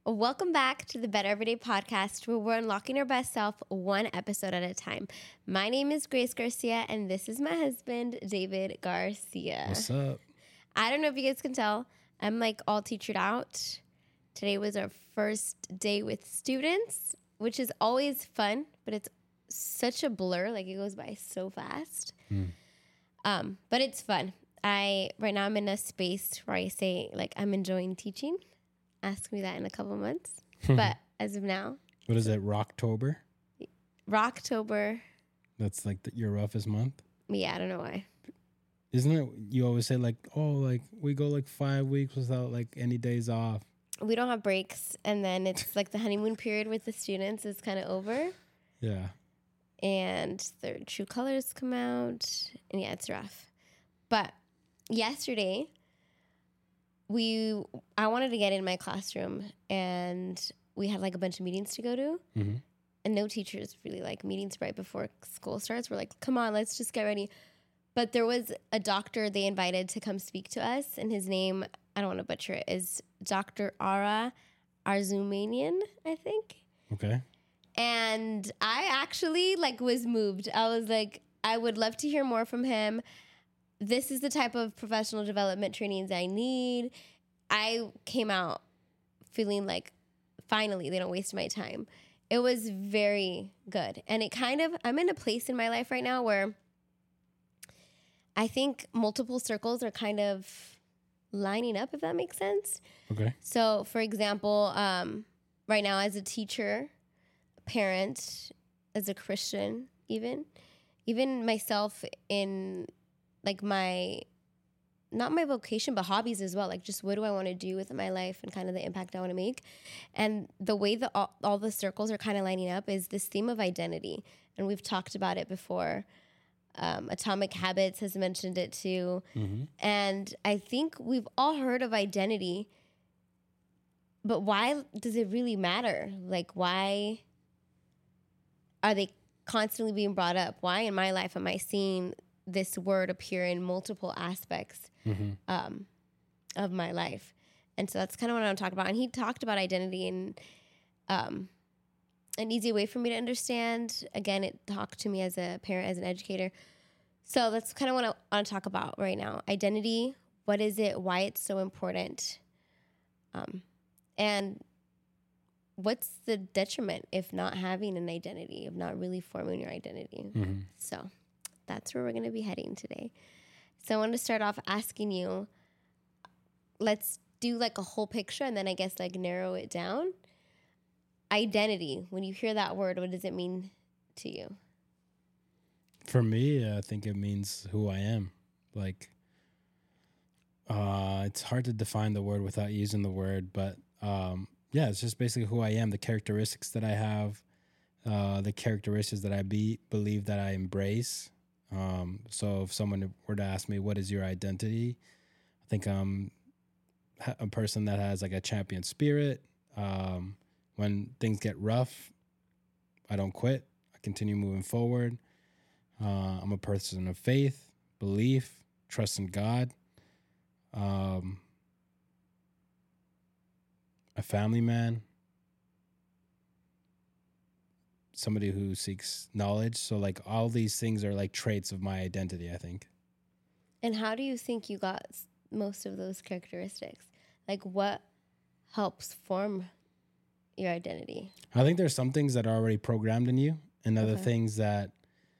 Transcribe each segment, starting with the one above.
Welcome back to the Better Everyday podcast, where we're unlocking our best self one episode at a time. My name is Grace Garcia, and this is my husband, David Garcia. What's up? I don't know if you guys can tell, I'm like all teachered out. Today was our first day with students, which is always fun, but it's such a blur. Like, it goes by so fast. But it's fun. Right now I'm in a space where I say, like, I'm enjoying teaching. Ask me that in a couple months. But as of now. What is it, Rocktober? Rocktober. That's like your roughest month? Yeah, I don't know why. Isn't it, you always say like, oh, like we go like 5 weeks without like any days off. We don't have breaks. And then it's like the honeymoon period with the students is kind of over. Yeah. And their true colors come out. And yeah, it's rough. But yesterday, I wanted to get in my classroom, and we had like a bunch of meetings to go to. Mm-hmm. And no teachers really like meetings right before school starts. We're like, come on, let's just get ready. But there was a doctor they invited to come speak to us, and his name, I don't want to butcher it, is Dr. Ara Arzumanian, I think. Okay. And I actually like was moved. I was like, I would love to hear more from him. This is the type of professional development trainings I need. I came out feeling like, finally, they don't waste my time. It was very good. And it kind of, I'm in a place in my life right now where I think multiple circles are kind of lining up, if that makes sense. Okay. So, for example, right now as a teacher, a parent, as a Christian, even myself in like not my vocation, but hobbies as well. Like, just what do I want to do with my life and kind of the impact I want to make. And the way that all the circles are kind of lining up is this theme of identity. And we've talked about it before. Atomic Habits has mentioned it too. Mm-hmm. And I think we've all heard of identity, but why does it really matter? Like, why are they constantly being brought up? Why in my life am I seeing this word appear in multiple aspects of my life? And so that's kind of what I'm talking about. And he talked about identity in an easy way for me to understand. Again, it talked to me as a parent, as an educator. So that's kind of what I want to talk about right now. Identity, what is it? Why it's so important? And what's the detriment if not having an identity, of not really forming your identity? Mm-hmm. So that's where we're going to be heading today. So I want to start off asking you, let's do like a whole picture and then I guess like narrow it down. Identity, when you hear that word, what does it mean to you? For me, I think it means who I am. Like, it's hard to define the word without using the word, but yeah, it's just basically who I am, the characteristics that I have, the characteristics that I believe that I embrace. So if someone were to ask me, what is your identity? I think I'm a person that has like a champion spirit. When things get rough, I don't quit. I continue moving forward. I'm a person of faith, belief, trust in God. A family man. Somebody who seeks knowledge. So like all these things are like traits of my identity, I think. And how do you think you got most of those characteristics? Like, what helps form your identity? I think there's some things that are already programmed in you, and other things that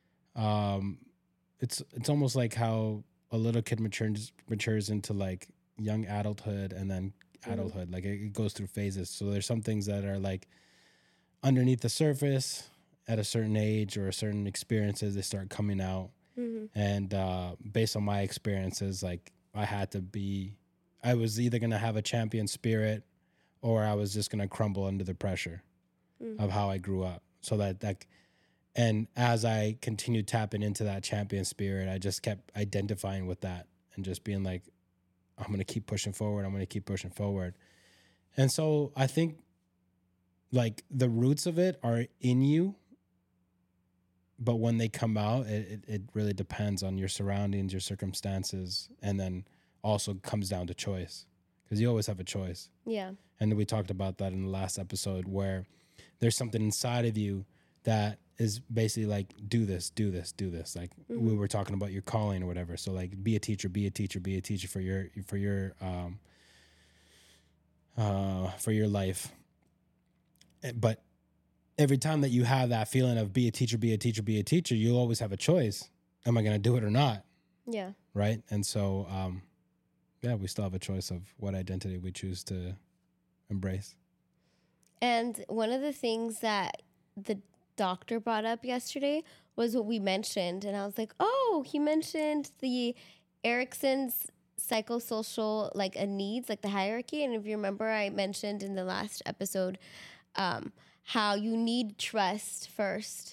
it's almost like how a little kid matures into like young adulthood and then adulthood. Mm-hmm. Like it goes through phases. So there's some things that are like underneath the surface at a certain age or a certain experiences, they start coming out. Mm-hmm. And based on my experiences, like I was either going to have a champion spirit or I was just going to crumble under the pressure of how I grew up. So and as I continued tapping into that champion spirit, I just kept identifying with that and just being like, I'm going to keep pushing forward. I'm going to keep pushing forward. And so I think like the roots of it are in you, but when they come out, it really depends on your surroundings, your circumstances, and then also comes down to choice. because you always have a choice. Yeah. And we talked about that in the last episode, where there's something inside of you that is basically like, do this. Like we were talking about your calling or whatever. So like, be a teacher for your life. But every time that you have that feeling of be a teacher, you'll always have a choice. Am I going to do it or not? Yeah. Right. And so, we still have a choice of what identity we choose to embrace. And one of the things that the doctor brought up yesterday was what we mentioned. And I was like, oh, he mentioned the Erikson's psychosocial needs, like the hierarchy. And if you remember, I mentioned in the last episode how you need trust first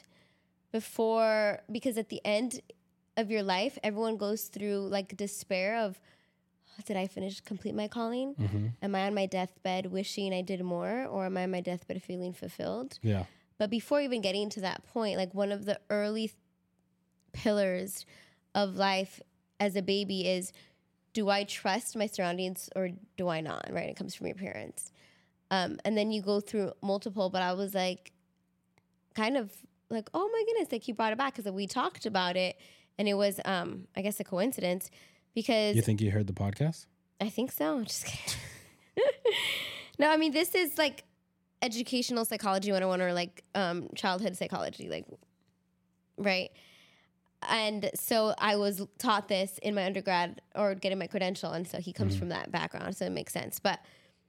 because at the end of your life, everyone goes through like despair of, did I complete my calling? Mm-hmm. Am I on my deathbed wishing I did more, or am I on my deathbed feeling fulfilled? Yeah. But before even getting to that point, like one of the early pillars of life as a baby is, do I trust my surroundings or do I not? Right? It comes from your parents. And then you go through multiple, but I was like, kind of like, oh my goodness, like you brought it back because we talked about it. And it was, I guess, a coincidence because... You think you heard the podcast? I think so. Just kidding. No, I mean, this is like educational psychology 101 or like childhood psychology, like, right? And so I was taught this in my undergrad or getting my credential. And so he comes from that background. So it makes sense. But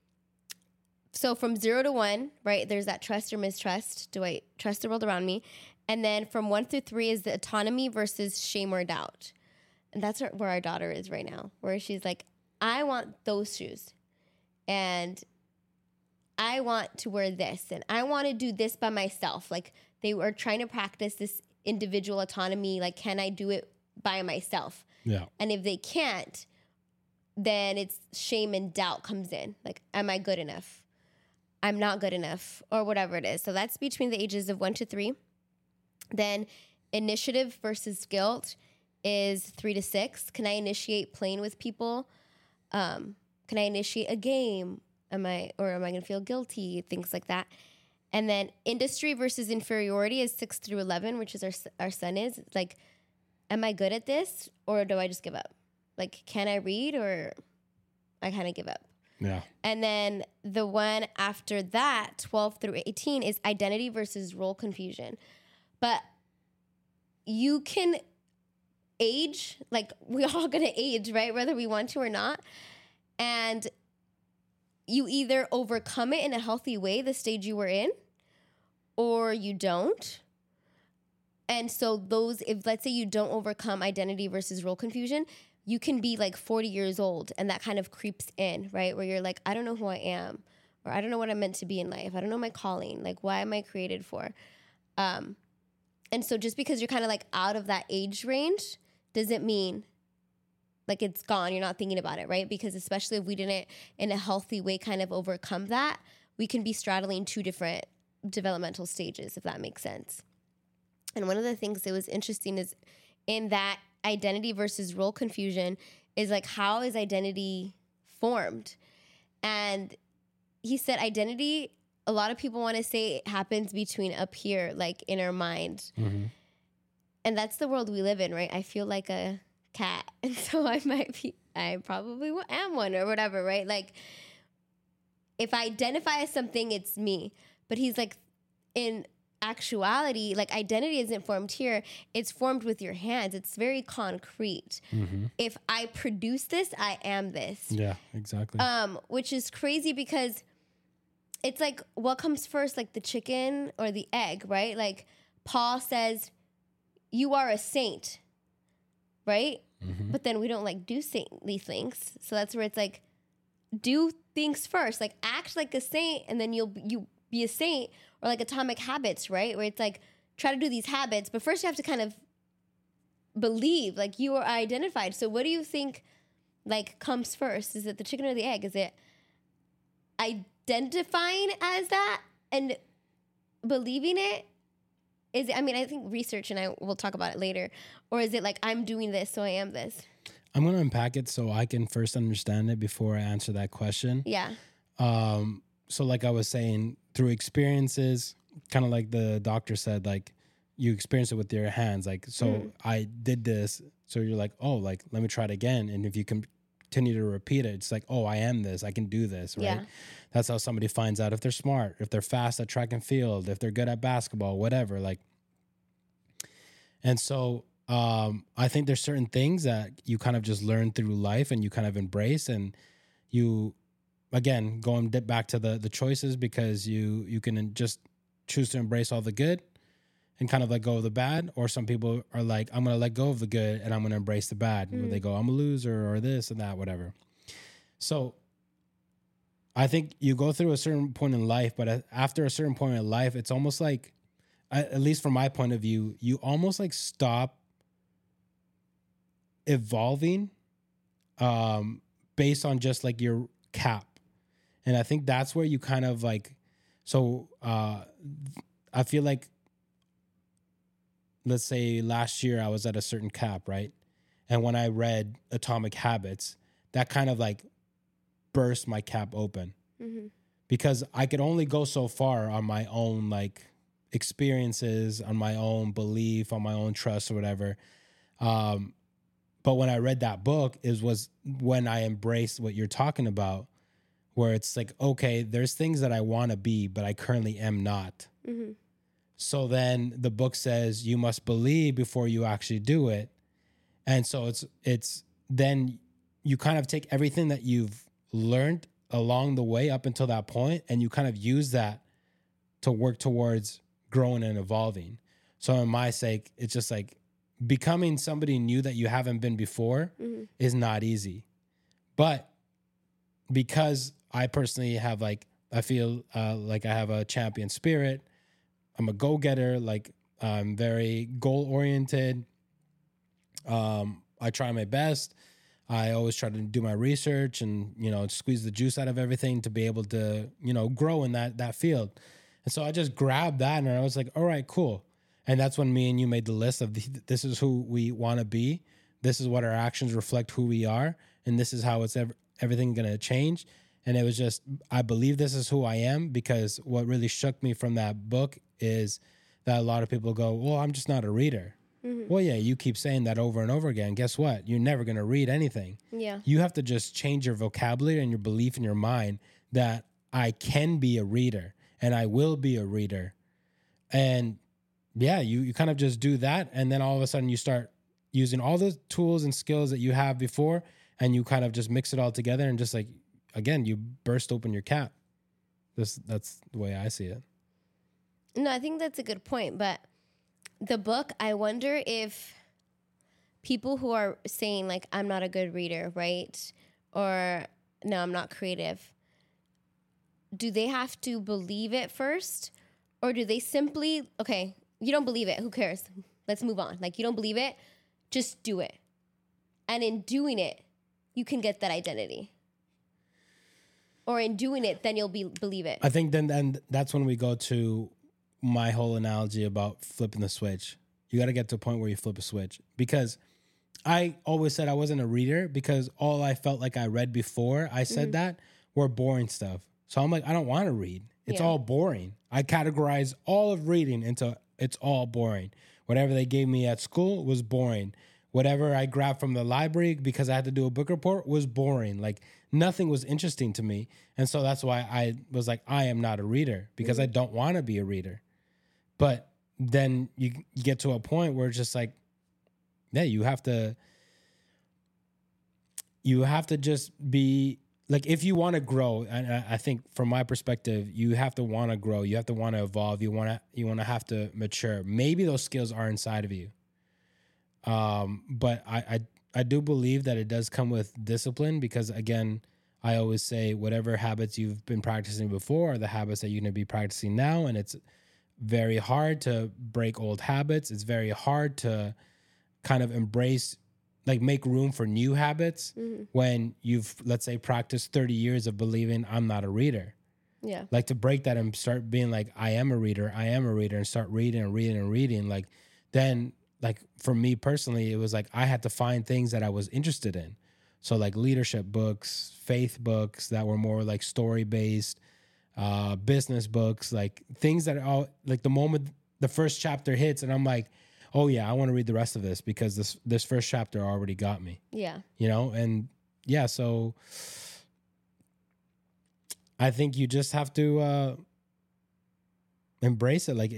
so from 0 to 1, right, there's that trust or mistrust. Do I trust the world around me? And then from 1 through 3 is the autonomy versus shame or doubt. And that's where our daughter is right now, where she's like, I want those shoes. And I want to wear this. And I want to do this by myself. Like they were trying to practice this individual autonomy. Like, can I do it by myself? Yeah. And if they can't, then it's shame and doubt comes in. Like, am I good enough? I'm not good enough, or whatever it is. So that's between the ages of 1 to 3. Then initiative versus guilt is 3 to 6. Can I initiate playing with people? Can I initiate a game? Am I going to feel guilty? Things like that. And then industry versus inferiority is 6 through 11, which is our son is. It's like, am I good at this or do I just give up? Like, can I read or I kind of give up? Yeah. And then the one after that, 12 through 18, is identity versus role confusion. But you can age, like we're all going to age, right? Whether we want to or not. And you either overcome it in a healthy way, the stage you were in, or you don't. And so if let's say you don't overcome identity versus role confusion, you can be like 40 years old and that kind of creeps in, right? Where you're like, I don't know who I am, or I don't know what I'm meant to be in life. I don't know my calling. Like, why am I created for? And so just because you're kind of like out of that age range doesn't mean like it's gone. You're not thinking about it, right? Because especially if we didn't in a healthy way kind of overcome that, we can be straddling 2 different developmental stages, if that makes sense. And one of the things that was interesting is in that identity versus role confusion is like, how is identity formed? And he said identity, a lot of people want to say it happens between up here, like in our mind. Mm-hmm. And that's the world we live in, right? I feel like a cat. And so I probably am one or whatever, right? Like if I identify as something, it's me. But he's like, in actuality, like identity isn't formed here. It's formed with your hands. It's very concrete. Mm-hmm. If I produce this, I am this. Yeah, exactly. Which is crazy because it's like, what comes first, like the chicken or the egg, right? Like Paul says, you are a saint, right? Mm-hmm. But then we don't like do saintly things. So that's where it's like, do things first, like act like a saint, and then you be a saint. Or like Atomic Habits, right? Where it's like, try to do these habits, but first you have to kind of believe, like you are identified. So what do you think like comes first? Is it the chicken or the egg? Is it identifying as that and believing it? Is it, I mean, I think research, and I will talk about it later. Or is it like, I'm doing this, so I am this? I'm going to unpack it so I can first understand it before I answer that question. Yeah. So like I was saying, through experiences, kind of like the doctor said, like you experience it with your hands. Like, so I did this. So you're like, oh, like, let me try it again. And if you continue to repeat it, it's like, oh, I am this, I can do this. Right. Yeah. That's how somebody finds out if they're smart, if they're fast at track and field, if they're good at basketball, whatever. Like, and so I think there's certain things that you kind of just learn through life and you kind of embrace, and you, again, going back to the choices, because you can just choose to embrace all the good and kind of let go of the bad. Or some people are like, I'm going to let go of the good and I'm going to embrace the bad. Where they go, I'm a loser or this and that, whatever. So I think you go through a certain point in life, but after a certain point in life, it's almost like, at least from my point of view, you almost like stop evolving based on just like your cap. And I think that's where you kind of like, so I feel like, let's say last year I was at a certain cap, right? And when I read Atomic Habits, that kind of like burst my cap open, because I could only go so far on my own like experiences, on my own belief, on my own trust or whatever. But when I read that book, was when I embraced what you're talking about, where it's like, okay, there's things that I want to be, but I currently am not. So then the book says you must believe before you actually do it. And so it's then you kind of take everything that you've learned along the way up until that point, and you kind of use that to work towards growing and evolving. So in my sake, it's just like becoming somebody new that you haven't been before is not easy. But because I personally have like, I feel like I have a champion spirit, I'm a go-getter, like I'm very goal-oriented. I try my best. I always try to do my research and, squeeze the juice out of everything to be able to, grow in that field. And so I just grabbed that and I was like, all right, cool. And that's when me and you made the list of this is who we want to be. This is what our actions reflect who we are. And this is how everything going to change. And it was just, I believe this is who I am, because what really shook me from that book is that a lot of people go, well, I'm just not a reader. Well, yeah, you keep saying that over and over again. Guess what? You're never going to read anything. Yeah. You have to just change your vocabulary and your belief in your mind that I can be a reader and I will be a reader. And yeah, you kind of just do that. And then all of a sudden you start using all the tools and skills that you have before, and you kind of just mix it all together and just like, again, you burst open your cap. That's the way I see it. No, I think that's a good point. But the book, I wonder if people who are saying like, I'm not a good reader, right? Or no, I'm not creative. Do they have to believe it first? Or do they simply, okay, you don't believe it. Who cares? Let's move on. Like, you don't believe it. Just do it. And in doing it, you can get that identity. Or in doing it, then you'll believe it. I think then that's when we go to my whole analogy about flipping the switch. You got to get to a point where you flip a switch, because I always said I wasn't a reader because all I felt like I read before I said that were boring stuff. So I'm like, I don't want to read. It's all boring. I categorize all of reading into it's all boring. Whatever they gave me at school was boring. Whatever I grabbed from the library because I had to do a book report was boring. Like, nothing was interesting to me. And so that's why I was like, I am not a reader, because I don't want to be a reader. But then you get to a point where it's just like, yeah, you have to just be like, if you want to grow, and I think from my perspective, you have to want to grow. You have to want to evolve. You want to have to mature. Maybe those skills are inside of you. But I do believe that it does come with discipline, because again, I always say whatever habits you've been practicing before are the habits that you're going to be practicing now. And it's very hard to break old habits. It's very hard to kind of embrace, like make room for new habits when you've, let's say, practiced 30 years of believing I'm not a reader. Yeah. Like to break that and start being like, I am a reader, and start reading and reading and reading. Like then like for me personally, it was like I had to find things that I was interested in. So like leadership books, faith books that were more like story based, business books, like things that are all like the moment the first chapter hits and I'm like, oh yeah, I want to read the rest of this because this first chapter already got me. Yeah. You know, and yeah, so I think you just have to embrace it. Like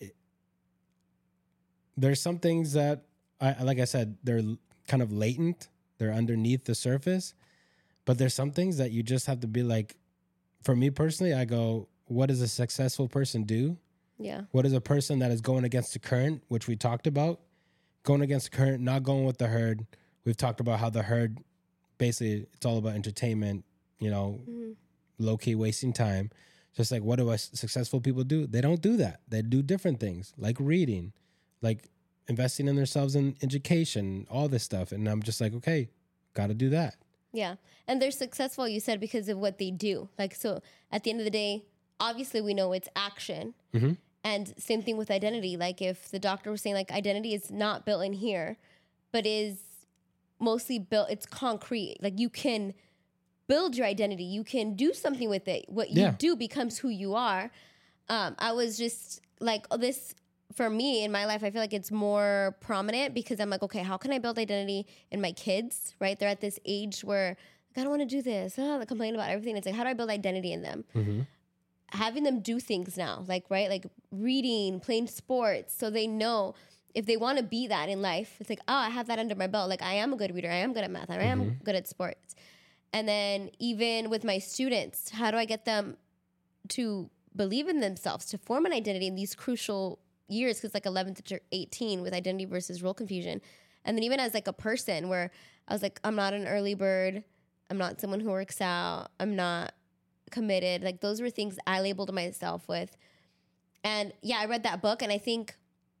there's some things that like I said, they're kind of latent. They're underneath the surface, but there's some things that you just have to be like, for me personally, I go, what does a successful person do? Yeah. What is a person that is going against the current, which we talked about, going against the current, not going with the herd. We've talked about how the herd, basically it's all about entertainment, you know, low key wasting time. Just like, what do successful people do? They don't do that. They do different things like reading, like investing in themselves in education, all this stuff. And I'm just like, okay, got to do that. Yeah. And they're successful, you said, because of what they do. Like, so at the end of the day, obviously we know it's action. Mm-hmm. And same thing with identity. Like if the doctor was saying like identity is not built in here, but is mostly built, it's concrete. Like you can build your identity. You can do something with it. What you do becomes who you are. I was just like, this, for me in my life, I feel like it's more prominent because I'm like, okay, how can I build identity in my kids, right? They're at this age where like, I don't want to do this. They complain about everything. It's like, how do I build identity in them? Mm-hmm. Having them do things now, like, right? Like reading, playing sports. So they know if they want to be that in life, it's like, oh, I have that under my belt. Like I am a good reader. I am good at math. I am good at sports. And then even with my students, how do I get them to believe in themselves, to form an identity in these crucial years? Because like 11 to 18 with identity versus role confusion. And then even as like a person where I was like, I'm not an early bird. I'm not someone who works out. I'm not committed. Like those were things I labeled myself with. And yeah, I read that book and I think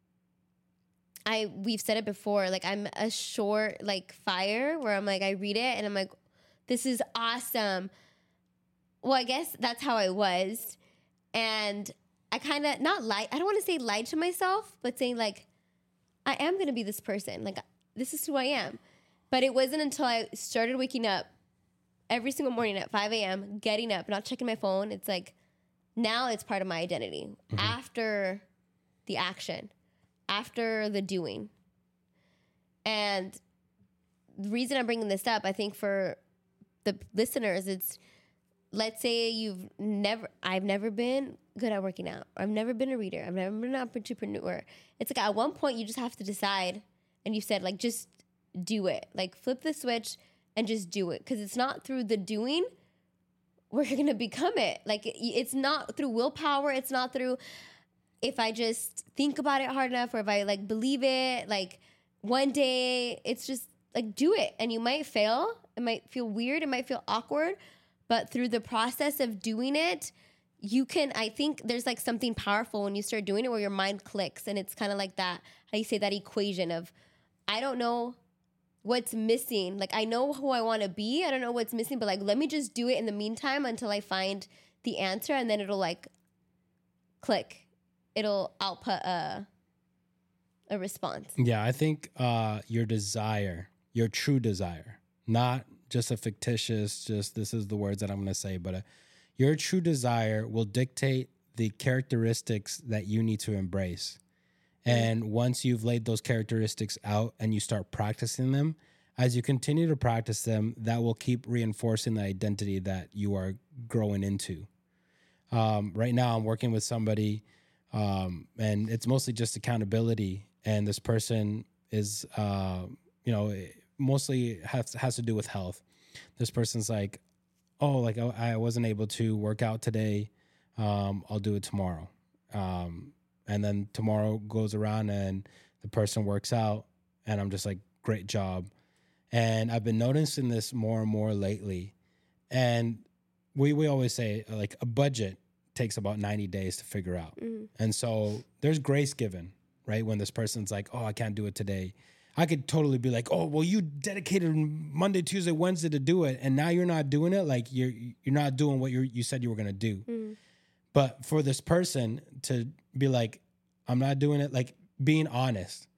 we've said it before, like I'm a short like fire where I'm like, I read it and I'm like, this is awesome. Well, I guess that's how I was. And I kind of I don't want to say lied to myself, but saying like, I am going to be this person. Like, this is who I am. But it wasn't until I started waking up every single morning at 5 a.m., getting up, not checking my phone. It's like, now it's part of my identity. After the action, after the doing. And the reason I'm bringing this up, I think for the listeners, it's, let's say I've never been good at working out. I've never been a reader. I've never been an entrepreneur. It's like at one point you just have to decide, and you said like, just do it. Like flip the switch and just do it. Because it's not through the doing we're going to become it. Like it's not through willpower. It's not through if I just think about it hard enough or if I like believe it, like one day. It's just like do it. And you might fail. It might feel weird. It might feel awkward. But through the process of doing it, you can, I think there's like something powerful when you start doing it where your mind clicks. And it's kind of like that, how you say that equation of, I don't know what's missing. Like, I know who I want to be. I don't know what's missing, but like, let me just do it in the meantime until I find the answer. And then it'll like click. It'll output a response. Yeah, I think your desire, your true desire, not just a fictitious, just this is the words that I'm going to say, but your true desire will dictate the characteristics that you need to embrace. And once you've laid those characteristics out and you start practicing them, as you continue to practice them, that will keep reinforcing the identity that you are growing into. Right now, I'm working with somebody, and it's mostly just accountability. And this person is, mostly has to do with health. This person's like, oh, like I wasn't able to work out today. I'll do it tomorrow. And then tomorrow goes around and the person works out and I'm just like, great job. And I've been noticing this more and more lately. And we always say like a budget takes about 90 days to figure out. And so there's grace given, right? When this person's like, oh, I can't do it today. I could totally be like, oh, well, you dedicated Monday, Tuesday, Wednesday to do it. And now you're not doing it. Like you're not doing what you said you were going to do. But for this person to be like, I'm not doing it, like being honest,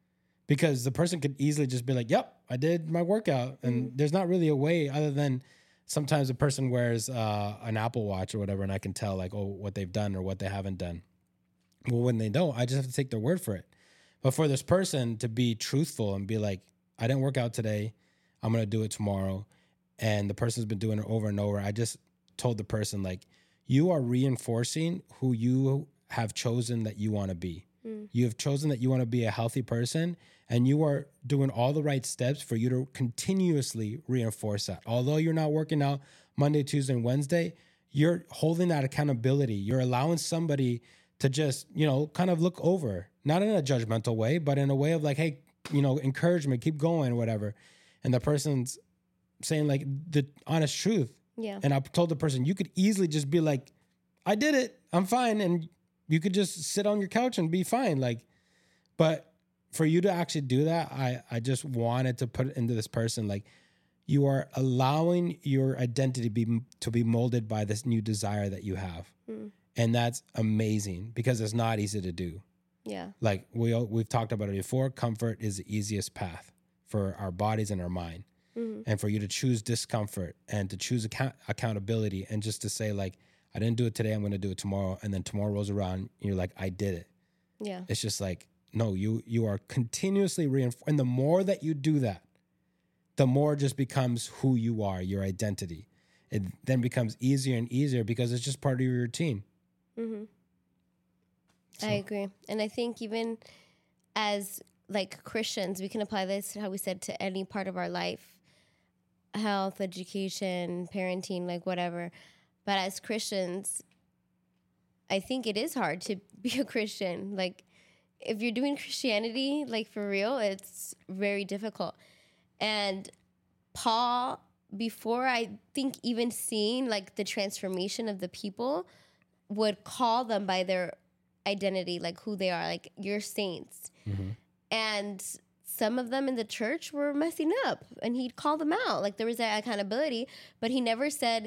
because the person could easily just be like, yep, I did my workout. And there's not really a way other than sometimes a person wears an Apple Watch or whatever, and I can tell like, oh, what they've done or what they haven't done. Well, when they don't, I just have to take their word for it. But for this person to be truthful and be like, I didn't work out today, I'm going to do it tomorrow. And the person's been doing it over and over. I just told the person, like, you are reinforcing who you have chosen that you want to be. You have chosen that you want to be a healthy person, and you are doing all the right steps for you to continuously reinforce that. Although you're not working out Monday, Tuesday, and Wednesday, you're holding that accountability. You're allowing somebody to just, you know, kind of look over, not in a judgmental way, but in a way of like, hey, you know, encouragement, keep going, whatever. And the person's saying like the honest truth. Yeah. And I told the person, you could easily just be like, I did it, I'm fine. And you could just sit on your couch and be fine. Like, but for you to actually do that, I just wanted to put it into this person, like, you are allowing your identity to be molded by this new desire that you have. And that's amazing because it's not easy to do. Yeah. Like we've talked about it before, comfort is the easiest path for our bodies and our mind. And for you to choose discomfort and to choose accountability and just to say like, I didn't do it today, I'm going to do it tomorrow. And then tomorrow rolls around and you're like, I did it. Yeah. It's just like, no, you are continuously reinforcing. And the more that you do that, the more it just becomes who you are, your identity. It then becomes easier and easier because it's just part of your routine. I agree. And I think even as like Christians, we can apply this, how we said, to any part of our life, health, education, parenting, like whatever. But as Christians, I think it is hard to be a Christian. Like if you're doing Christianity, like for real, it's very difficult. And Paul, before I think even seeing like the transformation of the people, would call them by their identity, like who they are, like you're saints. And some of them in the church were messing up and he'd call them out. Like there was that accountability, but he never said,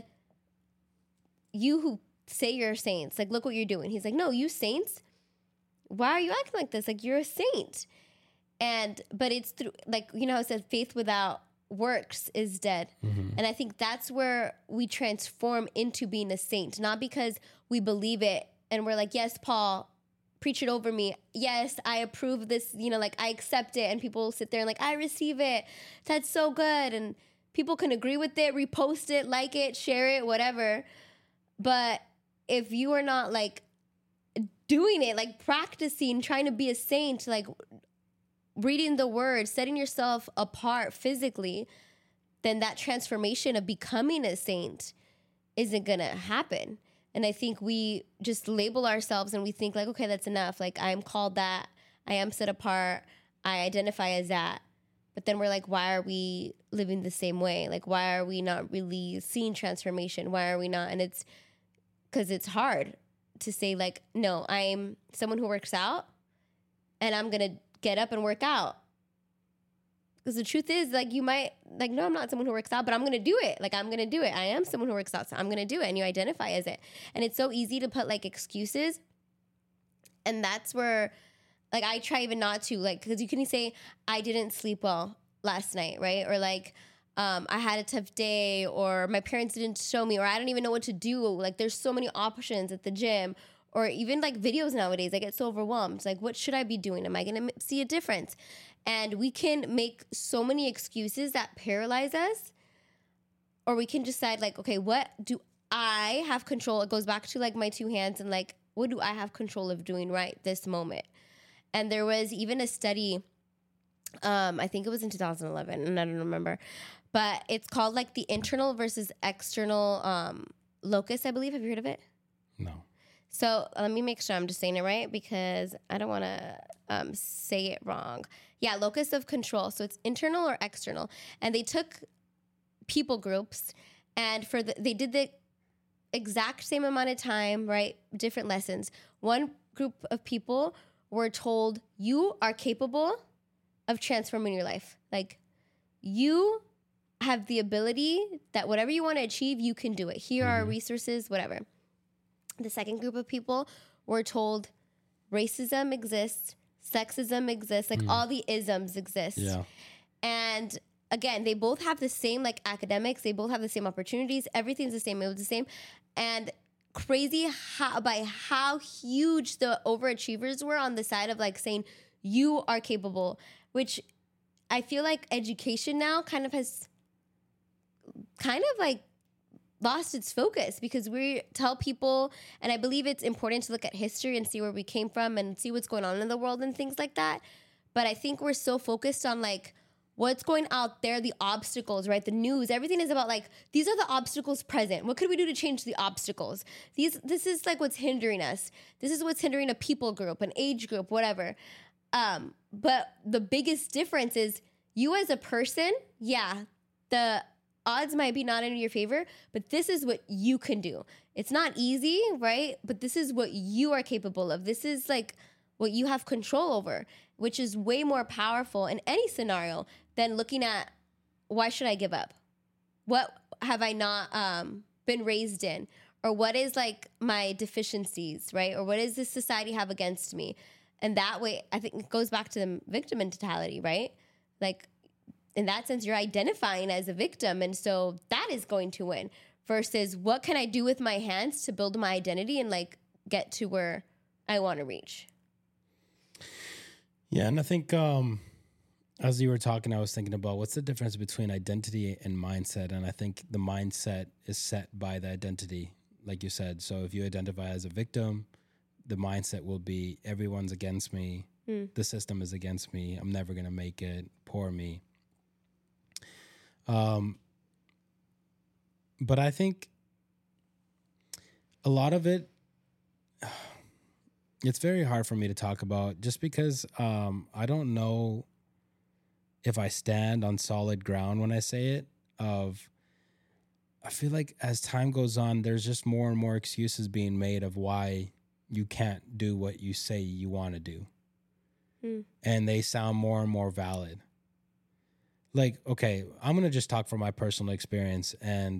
you who say you're saints, like look what you're doing. He's like, no, you saints, why are you acting like this? Like you're a saint. But it's through, like, you know how it says faith without works is dead. And I think that's where we transform into being a saint, not because we believe it and we're like, yes, Paul, preach it over me. Yes, I approve this, you know, like I accept it. And people sit there and like, I receive it. That's so good. And people can agree with it, repost it, like it, share it, whatever. But if you are not like doing it, like practicing, trying to be a saint, like reading the word, setting yourself apart physically, then that transformation of becoming a saint isn't going to happen. And I think we just label ourselves and we think like, okay, that's enough. Like I am called that. I am set apart. I identify as that. But then we're like, why are we living the same way? Like, why are we not really seeing transformation? Why are we not? And it's because it's hard to say like, no, I'm someone who works out and I'm going to get up and work out. Because the truth is, like, you might, like, no, I'm not someone who works out, but I'm going to do it. Like, I'm going to do it. I am someone who works out, so I'm going to do it. And you identify as it. And it's so easy to put, like, excuses. And that's where, like, I try even not to, like, because you can say, I didn't sleep well last night, right? Or, like, I had a tough day, or my parents didn't show me, or I don't even know what to do. Like, there's so many options at the gym. Or even, like, videos nowadays, I get so overwhelmed. Like, what should I be doing? Am I going to see a difference? And we can make so many excuses that paralyze us. Or we can decide, like, okay, what do I have control? It goes back to, like, my two hands and, like, what do I have control of doing right this moment? And there was even a study, I think it was in 2011, and I don't remember. But it's called, like, the internal versus external locus, I believe. Have you heard of it? No. So let me make sure I'm just saying it right because I don't want to say it wrong. Yeah, locus of control. So it's internal or external. And they took people groups and they did the exact same amount of time, right? Different lessons. One group of people were told, you are capable of transforming your life. Like, you have the ability that whatever you want to achieve, you can do it. Here are resources, whatever. The second group of people were told racism exists, sexism exists, like all the isms exist. Yeah. And again, they both have the same like academics, they both have the same opportunities, everything's the same, it was the same. And crazy by how huge the overachievers were on the side of like saying you are capable, which I feel like education now kind of has like lost its focus, because we tell people, and I believe it's important to look at history and see where we came from and see what's going on in the world and things like that. But I think we're so focused on like what's going out there, the obstacles, right? The news, everything is about like, these are the obstacles present. What could we do to change the obstacles? This is like what's hindering us. This is what's hindering a people group, an age group, whatever. But the biggest difference is you as a person, yeah, the odds might be not in your favor, but this is what you can do. It's not easy, right? But this is what you are capable of. This is like what you have control over, which is way more powerful in any scenario than looking at, why should I give up? What have I not been raised in? Or what is like my deficiencies, right? Or what does this society have against me? And that way, I think it goes back to the victim mentality, right? Like, in that sense, you're identifying as a victim. And so that is going to win versus what can I do with my hands to build my identity and like get to where I want to reach. Yeah. And I think as you were talking, I was thinking about what's the difference between identity and mindset. And I think the mindset is set by the identity, like you said. So if you identify as a victim, the mindset will be everyone's against me. The system is against me. I'm never going to make it. Poor me. But I think a lot of it, it's very hard for me to talk about just because I don't know if I stand on solid ground when I say it. I feel like as time goes on, there's just more and more excuses being made of why you can't do what you say you want to do. And they sound more and more valid. Like, okay, I'm going to just talk from my personal experience and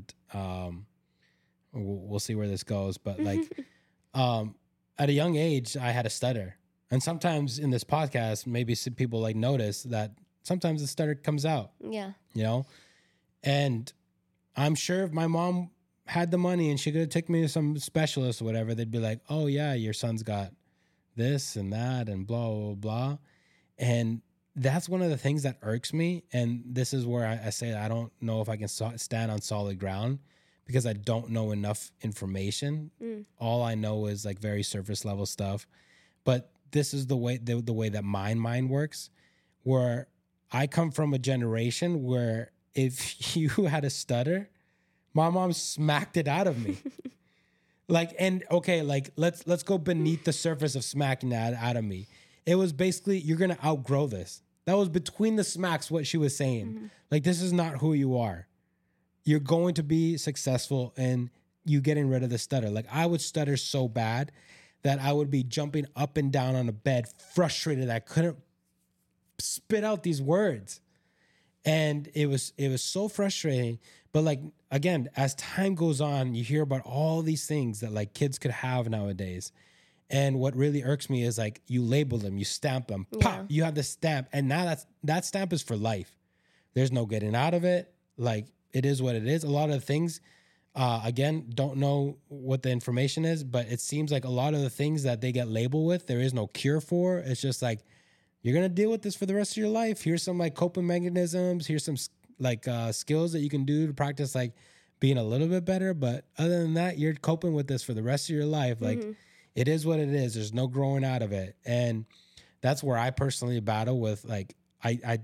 we'll see where this goes. But like at a young age, I had a stutter. And sometimes in this podcast, maybe some people like notice that sometimes the stutter comes out. Yeah. You know? And I'm sure if my mom had the money and she could have taken me to some specialist or whatever, they'd be like, oh yeah, your son's got this and that and blah, blah, blah. And that's one of the things that irks me. And this is where I say I don't know if I can stand on solid ground because I don't know enough information. All I know is like very surface level stuff. But this is the way that my mind works, where I come from a generation where if you had a stutter, my mom smacked it out of me. Like, and okay, like let's go beneath the surface of smacking that out of me. It was basically, you're going to outgrow this. That was between the smacks what she was saying. Like, this is not who you are. You're going to be successful in you getting rid of the stutter. Like, I would stutter so bad that I would be jumping up and down on the bed, frustrated that I couldn't spit out these words. And it was so frustrating. But like, again, as time goes on, you hear about all these things that like kids could have nowadays. And what really irks me is like you label them, you stamp them, pop, you have the stamp. And now that stamp is for life. There's no getting out of it. Like, it is what it is. A lot of the things, again, don't know what the information is, but it seems like a lot of the things that they get labeled with, there is no cure for. It's just like, you're going to deal with this for the rest of your life. Here's some like coping mechanisms. Here's some like skills that you can do to practice like being a little bit better. But other than that, you're coping with this for the rest of your life. Like, it is what it is. There's no growing out of it. And that's where I personally battle with like, I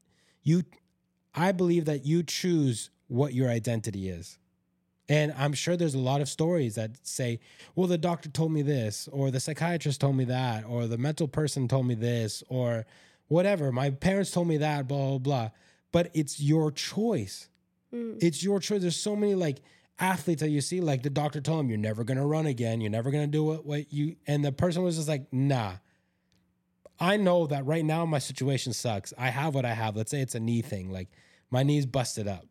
believe that you choose what your identity is. And I'm sure there's a lot of stories that say, well, the doctor told me this, or the psychiatrist told me that, or the mental person told me this, or whatever. My parents told me that, blah, blah, blah. But it's your choice. It's your choice. There's so many like athletes that you see, like the doctor told him, you're never going to run again. You're never going to do what you, and the person was just like, nah. I know that right now my situation sucks. I have what I have. Let's say it's a knee thing. Like, my knee's busted up.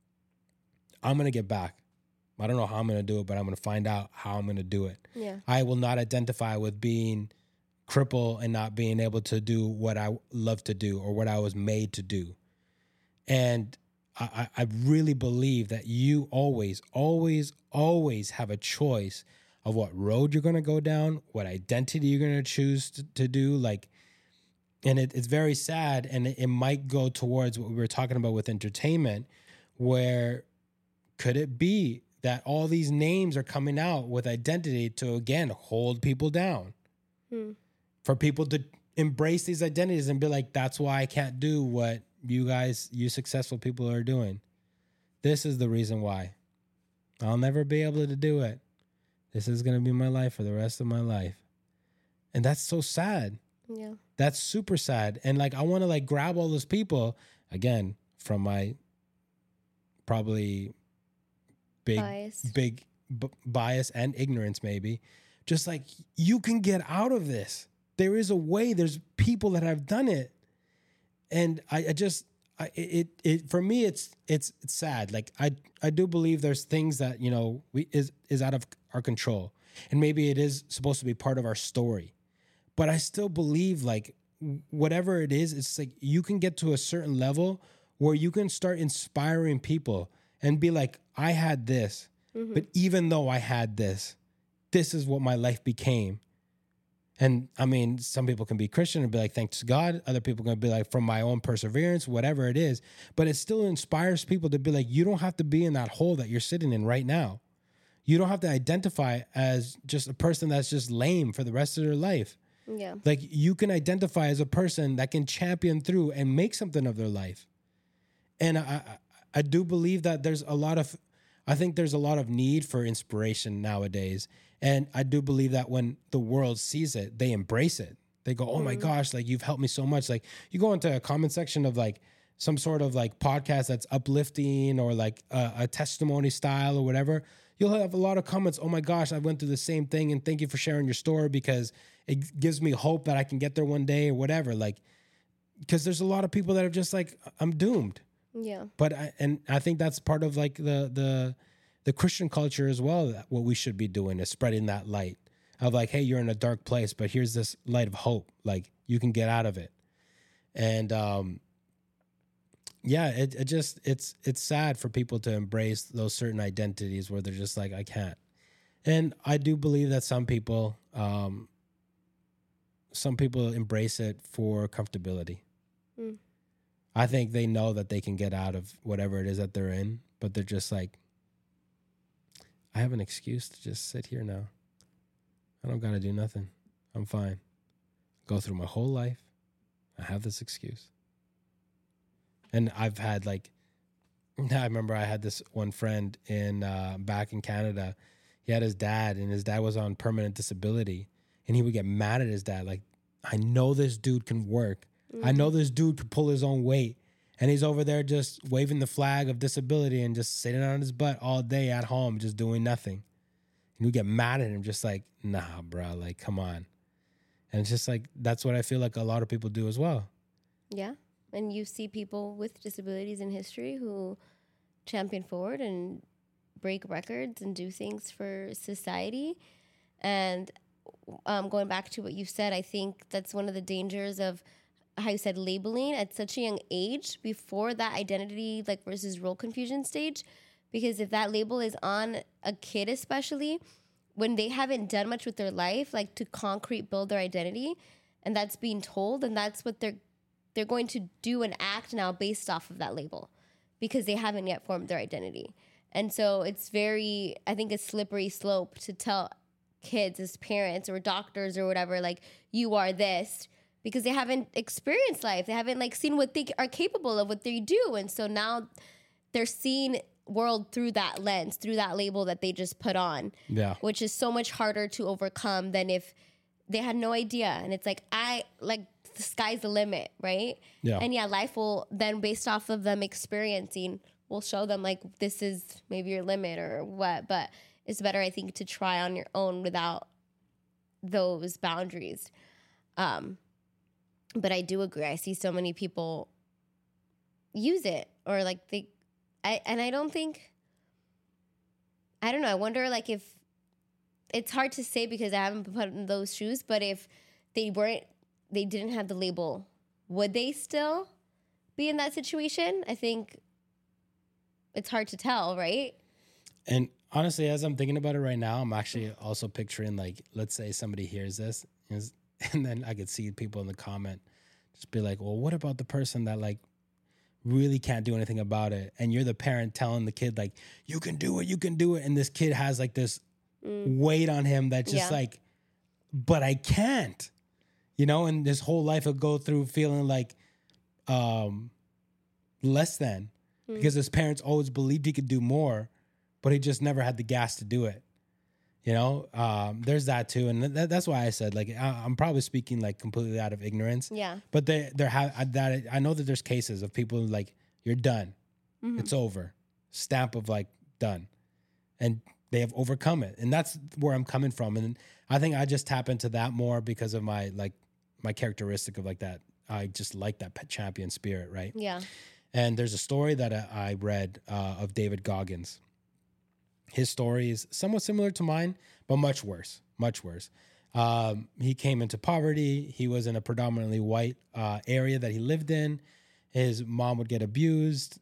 I'm going to get back. I don't know how I'm going to do it, but I'm going to find out how I'm going to do it. Yeah. I will not identify with being cripple and not being able to do what I love to do or what I was made to do. And I really believe that you always, always, always have a choice of what road you're going to go down, what identity you're going to choose to do. Like, and it's very sad. And it might go towards what we were talking about with entertainment, where could it be that all these names are coming out with identity to, again, hold people down? For people to embrace these identities and be like, that's why I can't do what you guys, you successful people are doing. This is the reason why. I'll never be able to do it. This is going to be my life for the rest of my life. And that's so sad. Yeah. That's super sad. And like, I want to like grab all those people, again, from my probably big bias and ignorance, maybe. Just like, you can get out of this. There is a way. There's people that have done it. And for me, it's sad. Like, I do believe there's things that, you know, is out of our control. And maybe it is supposed to be part of our story. But I still believe, like, whatever it is, it's like you can get to a certain level where you can start inspiring people and be like, I had this, but even though I had this is what my life became. And I mean, some people can be Christian and be like, thanks to God. Other people can be like, from my own perseverance, whatever it is. But it still inspires people to be like, you don't have to be in that hole that you're sitting in right now. You don't have to identify as just a person that's just lame for the rest of their life. Yeah. Like, you can identify as a person that can champion through and make something of their life. And I do believe that I think there's a lot of need for inspiration nowadays. And I do believe that when the world sees it, they embrace it. They go, oh my gosh, like, you've helped me so much. Like, you go into a comment section of like some sort of like podcast that's uplifting or like a testimony style or whatever. You'll have a lot of comments. Oh my gosh, I went through the same thing, and thank you for sharing your story because it gives me hope that I can get there one day or whatever. Like, because there's a lot of people that are just like, I'm doomed. Yeah. But I think that's part of like the Christian culture as well. That what we should be doing is spreading that light of like, hey, you're in a dark place, but here's this light of hope. Like, you can get out of it. And yeah, it's sad for people to embrace those certain identities where they're just like, I can't. And I do believe that some people embrace it for comfortability. I think they know that they can get out of whatever it is that they're in, but they're just like, I have an excuse to just sit here now. I don't got to do nothing. I'm fine. Go through my whole life. I have this excuse. And I've had like, I remember I had this one friend back in Canada. He had his dad, and his dad was on permanent disability. And he would get mad at his dad. Like, I know this dude can work. I know this dude could pull his own weight. And he's over there just waving the flag of disability and just sitting on his butt all day at home, just doing nothing. And we get mad at him, just like, nah, bro, like, come on. And it's just like, that's what I feel like a lot of people do as well. Yeah. And you see people with disabilities in history who champion forward and break records and do things for society. And going back to what you said, I think that's one of the dangers of how you said labeling at such a young age before that identity like versus role confusion stage. Because if that label is on a kid, especially when they haven't done much with their life, like to concrete build their identity, and that's being told, and that's what they're going to do and act now based off of that label because they haven't yet formed their identity. And so it's very, I think, a slippery slope to tell kids as parents or doctors or whatever, like, you are this, because they haven't experienced life. They haven't like seen what they are capable of, what they do. And so now they're seeing world through that lens, through that label that they just put on, which is so much harder to overcome than if they had no idea. And it's like, the sky's the limit, right? Yeah. And yeah, life will then, based off of them experiencing, will show them like, this is maybe your limit or what. But it's better, I think, to try on your own without those boundaries. But I do agree. I see so many people use it, or like I don't know. I wonder like if it's hard to say because I haven't been put in those shoes, but if they didn't have the label, would they still be in that situation? I think it's hard to tell, right? And honestly, as I'm thinking about it right now, I'm actually also picturing, like, let's say somebody hears this, and then I could see people in the comment just be like, well, what about the person that, like, really can't do anything about it? And you're the parent telling the kid, like, you can do it. And this kid has, like, this weight on him that's just like, but I can't, and this whole life will go through feeling like less than, because his parents always believed he could do more, but he just never had the gas to do it. There's that too. And that's why I said, like, I'm probably speaking like completely out of ignorance. Yeah. But I know that there's cases of people who, like, you're done. It's over. Stamp of, like, done. And they have overcome it. And that's where I'm coming from. And I think I just tap into that more because of my characteristic of, like, that. I just like that pet champion spirit, right? Yeah. And there's a story that I read of David Goggins. His story is somewhat similar to mine, but much worse. He came into poverty. He was in a predominantly white area that he lived in. His mom would get abused.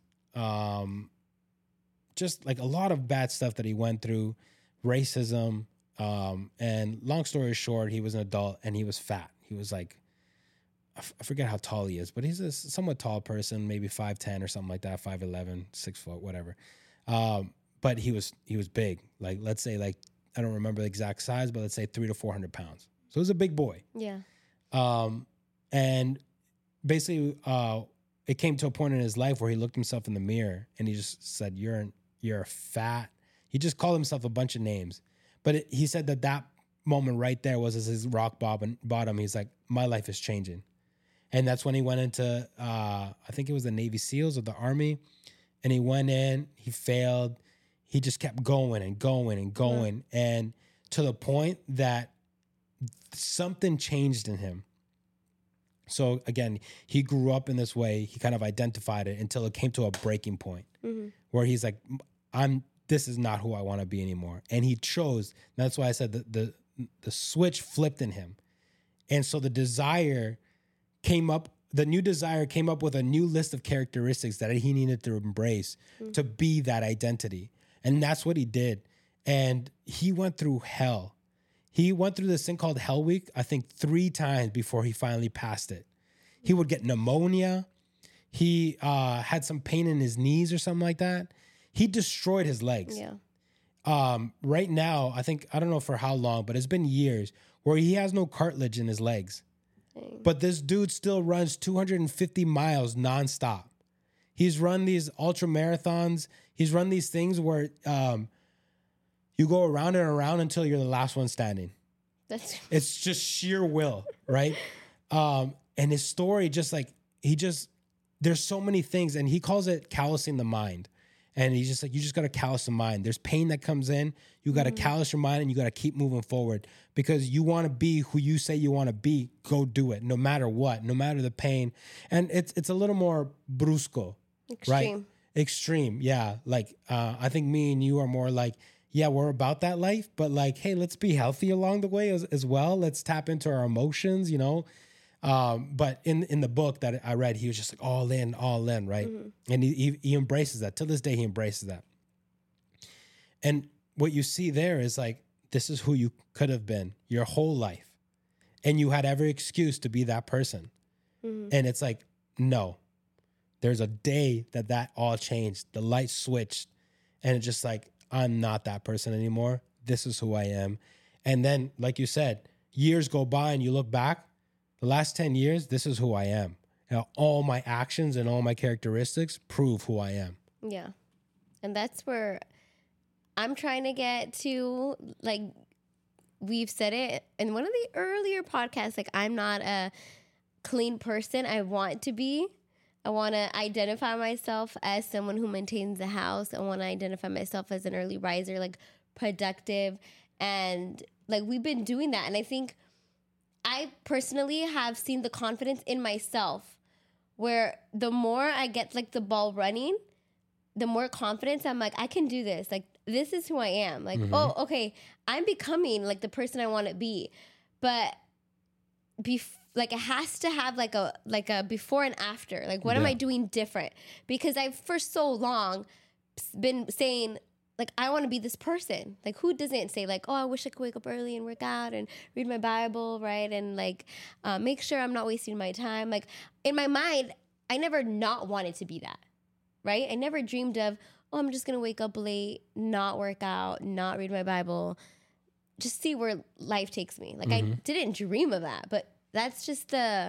Just like a lot of bad stuff that he went through, racism. And long story short, he was an adult and he was fat. He was like, I forget how tall he is, but he's a somewhat tall person, maybe 5'10" or something like that, 5'11", 6 foot, whatever. But he was big. Like, let's say, like, I don't remember the exact size, but let's say 300 to 400 pounds. So he was a big boy. Yeah. And basically, it came to a point in his life where he looked himself in the mirror and he just said, "You're fat." He just called himself a bunch of names, but he said that moment right there was his rock bottom. He's like, my life is changing. And that's when he went into, I think it was the Navy SEALs or the Army. And he went in, he failed. He just kept going and going and going. And to the point that something changed in him. So again, he grew up in this way. He kind of identified it until it came to a breaking point where he's like, this is not who I want to be anymore. And he chose, that's why I said the switch flipped in him. And so the new desire came up with a new list of characteristics that he needed to embrace to be that identity. And that's what he did. And he went through hell. He went through this thing called Hell Week, I think 3 times before he finally passed it. He would get pneumonia. He had some pain in his knees or something like that. He destroyed his legs. Yeah. Right now, I don't know for how long, but it's been years where he has no cartilage in his legs. Dang. But this dude still runs 250 miles nonstop. He's run these ultra marathons. He's run these things where you go around and around until you're the last one standing. It's just sheer will, right? And his story, just like, there's so many things, and he calls it callousing the mind. And he's just like, you just got to callous the mind. There's pain that comes in. You got to callous your mind and you got to keep moving forward because you want to be who you say you want to be. Go do it no matter what, no matter the pain. And it's a little more brusco, right? Extreme. Yeah. Like, I think me and you are more like, yeah, we're about that life, but like, hey, let's be healthy along the way as well. Let's tap into our emotions, But in the book that I read, he was just like all in, right? And he embraces that. Till this day, he embraces that. And what you see there is like, this is who you could have been your whole life. And you had every excuse to be that person. And it's like, no, there's a day that all changed. The light switched. And it's just like, I'm not that person anymore. This is who I am. And then, like you said, years go by and you look back, the last 10 years, this is who I am. All my actions and all my characteristics prove who I am. Yeah. And that's where I'm trying to get to, like, we've said it in one of the earlier podcasts, like, I'm not a clean person. I want to be. I want to identify myself as someone who maintains the house. I want to identify myself as an early riser, like, productive. And, like, we've been doing that. And I think I personally have seen the confidence in myself where the more I get, like, the ball running, the more confidence I'm like, I can do this. Like, this is who I am. Like, oh, okay, I'm becoming, like, the person I want to be. But like it has to have like a before and after. Like, what am Yeah. I doing different? Because I've for so long been saying, like, I want to be this person. Like, who doesn't say, like, oh, I wish I could wake up early and work out and read my Bible, right? And, like, make sure I'm not wasting my time. Like, in my mind, I never not wanted to be that, right? I never dreamed of, oh, I'm just going to wake up late, not work out, not read my Bible, just see where life takes me. Like, I didn't dream of that, but that's just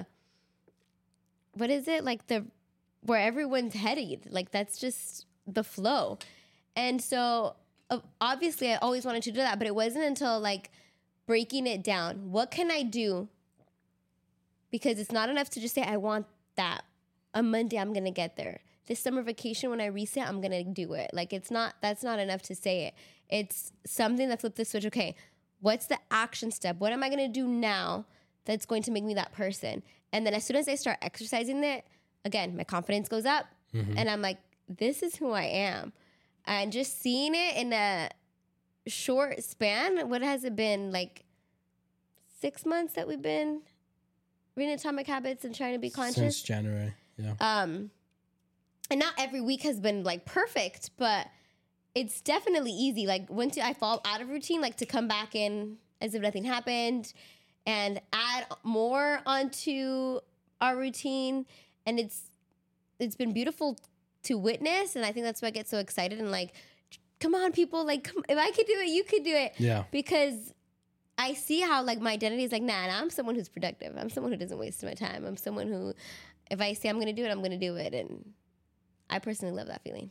what is it? Like, where everyone's headed. Like, that's just the flow. And so obviously I always wanted to do that, but it wasn't until like breaking it down. What can I do? Because it's not enough to just say, I want that. On Monday, I'm going to get there. This summer vacation, when I reset, I'm going to do it. Like, that's not enough to say it. It's something that flipped the switch. Okay, what's the action step? What am I going to do now that's going to make me that person? And then as soon as I start exercising it, again, my confidence goes up and I'm like, this is who I am. And just seeing it in a short span, what has it been, like 6 months that we've been reading Atomic Habits and trying to be conscious? Since January, yeah. And not every week has been like perfect, but it's definitely easy. Like once I fall out of routine, like to come back in as if nothing happened and add more onto our routine. And it's been beautiful to witness, and I think that's why I get so excited and like, come on, people, like, if I could do it, you could do it. Yeah. Because I see how like my identity is like, nah, I'm someone who's productive. I'm someone who doesn't waste my time. I'm someone who, if I say I'm going to do it, I'm going to do it. And I personally love that feeling.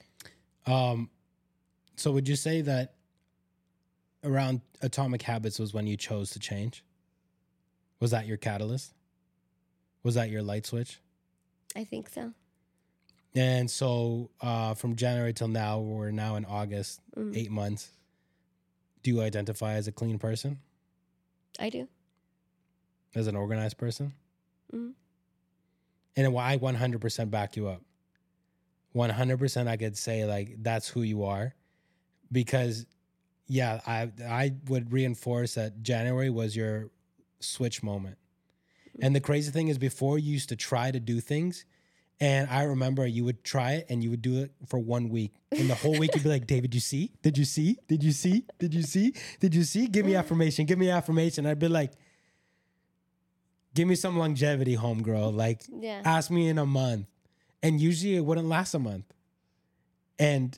So would you say that around Atomic Habits was when you chose to change? Was that your catalyst? Was that your light switch? I think so. And so from January till now, we're now in August, 8 months. Do you identify as a clean person? I do. As an organized person? Mm-hmm. And I 100% back you up. 100% I could say, like, that's who you are. Because, yeah, I would reinforce that January was your switch moment. And the crazy thing is, before you used to try to do things, and I remember you would try it and you would do it for 1 week. And the whole week you'd be like, David, did you see? Did you see? Did you see? Did you see? Did you see? Give me affirmation. Give me affirmation. I'd be like, give me some longevity, homegirl. Like, ask me in a month. And usually it wouldn't last a month. And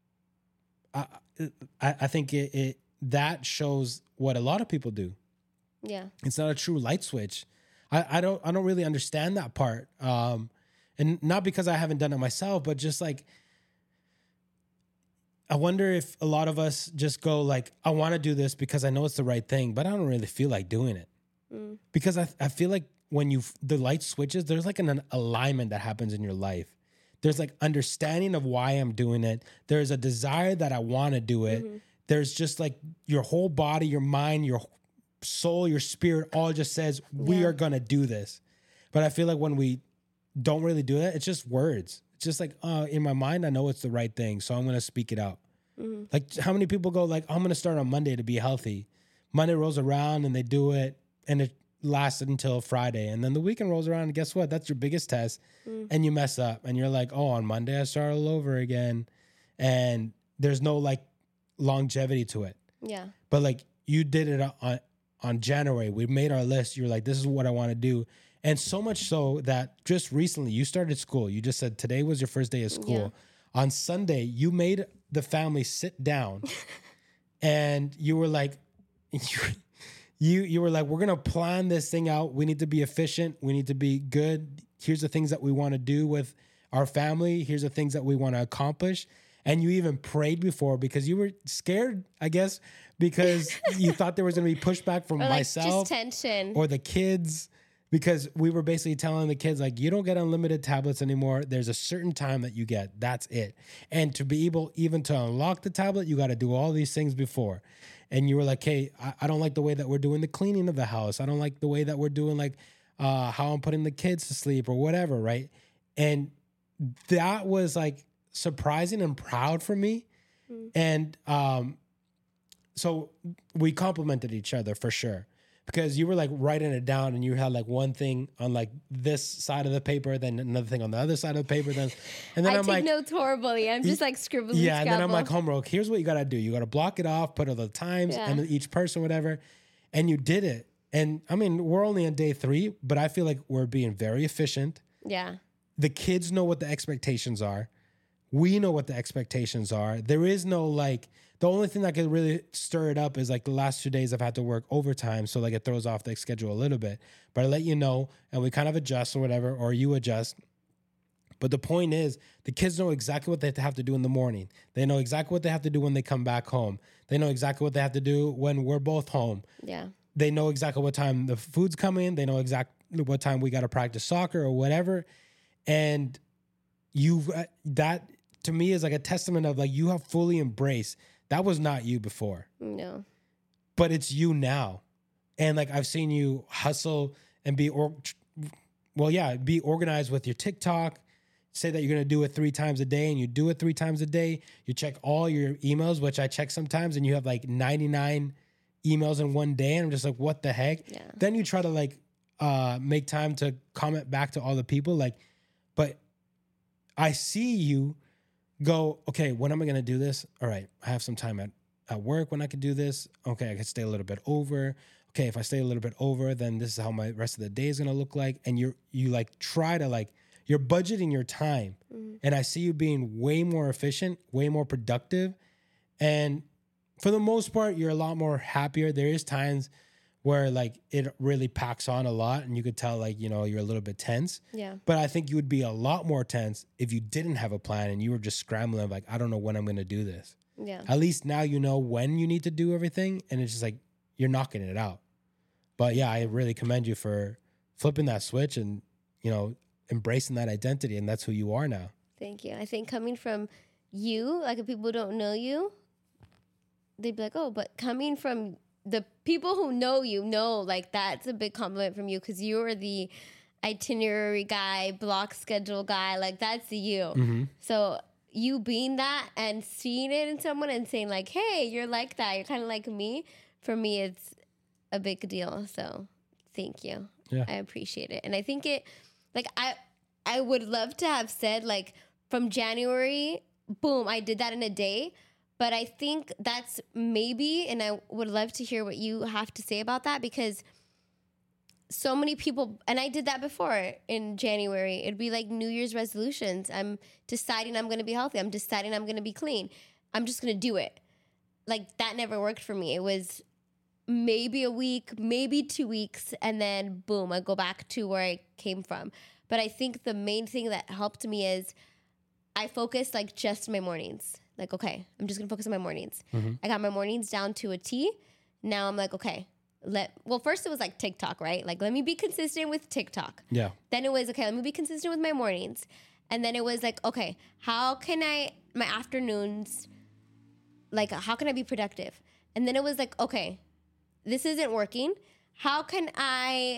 I think it that shows what a lot of people do. Yeah. It's not a true light switch. I don't really understand that part. And not because I haven't done it myself, but just like, I wonder if a lot of us just go like, I want to do this because I know it's the right thing, but I don't really feel like doing it. Because I feel like when the light switches, there's like an alignment that happens in your life. There's like understanding of why I'm doing it. There's a desire that I want to do it. There's just like your whole body, your mind, your soul, your spirit, all just says, we are going to do this. But I feel like when we don't really do that, it's just words. It's just like, in my mind, I know it's the right thing, so I'm going to speak it out. Like, how many people go like, I'm going to start on Monday to be healthy. Monday rolls around and they do it, and it lasted until Friday. And then the weekend rolls around, and guess what? That's your biggest test. And you mess up, and you're like, oh, on Monday I start all over again. And there's no like longevity to it. Yeah. But like, you did it on January. We made our list. You're like, this is what I want to do. And so much so that just recently you started school. You just said today was your first day of school. Yeah. On Sunday, you made the family sit down and you were like, you were like, we're going to plan this thing out. We need to be efficient. We need to be good. Here's the things that we want to do with our family. Here's the things that we want to accomplish. And you even prayed before because you were scared, I guess, because you thought there was going to be pushback from or like myself just tension. Or the kids. Because we were basically telling the kids, like, you don't get unlimited tablets anymore. There's a certain time that you get. That's it. And to be able even to unlock the tablet, you got to do all these things before. And you were like, hey, I don't like the way that we're doing the cleaning of the house. I don't like the way that we're doing, like, how I'm putting the kids to sleep or whatever, right? And that was, like, surprising and proud for me. And so we complimented each other for sure. because you were like writing it down and you had like one thing on like this side of the paper, then another thing on the other side of the paper, and then I I'm take like, notes horribly. I'm just like scribbling. yeah, and then I'm like, homework. Here's what you gotta do. You gotta block it off, put all the times and each person, whatever, and you did it. And I mean, we're only on day 3, but I feel like we're being very efficient. Yeah. The kids know what the expectations are. We know what the expectations are. There is no like, the only thing that could really stir it up is like the last 2 days I've had to work overtime. So like it throws off the schedule a little bit. But I let you know and we kind of adjust or whatever, or you adjust. But the point is, the kids know exactly what they have to do in the morning. They know exactly what they have to do when they come back home. They know exactly what they have to do when we're both home. Yeah. They know exactly what time the food's coming. They know exactly what time we got to practice soccer or whatever. And that to me is like a testament of like, you have fully embraced. That was not you before. No. But it's you now. And like, I've seen you hustle and be organized with your TikTok. Say that you're going to do it 3 times a day and you do it 3 times a day. You check all your emails, which I check sometimes, and you have like 99 emails in one day. And I'm just like, what the heck? Yeah. Then you try to like make time to comment back to all the people. Like, but I see you go, okay, when am I going to do this? All right, I have some time at work when I could do this. Okay, I could stay a little bit over. Okay, if I stay a little bit over, then this is how my rest of the day is going to look like. And you like try to like, you're budgeting your time. Mm-hmm. And I see you being way more efficient, way more productive. And for the most part, you're a lot more happier. There is times where like it really packs on a lot and you could tell like, you know, you're a little bit tense. Yeah. But I think you would be a lot more tense if you didn't have a plan and you were just scrambling like, I don't know when I'm going to do this. Yeah. At least now you know when you need to do everything and it's just like, you're knocking it out. But yeah, I really commend you for flipping that switch and, you know, embracing that identity, and that's who you are now. Thank you. I think coming from you, like if people don't know you, they'd be like, oh, but coming from the people who know you, know, like that's a big compliment from you because you're the itinerary guy, block schedule guy, like that's you. Mm-hmm. So you being that and seeing it in someone and saying like, hey, you're like that, you're kind of like me, for me, it's a big deal. So thank you. Yeah. I appreciate it. And I think it, like, I would love to have said, like, from January, boom, I did that in a day. But I think that's maybe, and I would love to hear what you have to say about that because so many people, and I did that before in January. It'd be like New Year's resolutions. I'm deciding I'm going to be healthy. I'm deciding I'm going to be clean. I'm just going to do it. Like, that never worked for me. It was maybe a week, maybe 2 weeks, and then boom, I go back to where I came from. But I think the main thing that helped me is I focused like just my mornings. Like, okay, I'm just gonna focus on my mornings. Mm-hmm. I got my mornings down to a T. Now I'm like, okay, first it was like TikTok, right? Like, let me be consistent with TikTok. Yeah. Then it was, okay, let me be consistent with my mornings. And then it was like, okay, how can my afternoons, like, how can I be productive? And then it was like, okay, this isn't working. How can I